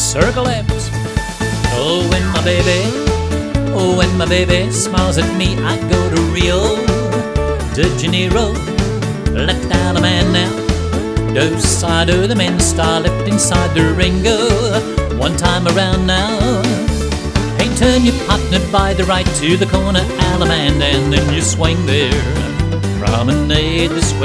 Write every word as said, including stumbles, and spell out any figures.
circle left. Oh, when my baby, oh, when my baby smiles at me, I go to Rio de Janeiro. Left out a man now, do side of the men star, left inside the Ringo. One time around now. Hey, turn your partner by the right to the corner, Alamand, and then you swing there. Promenade this way.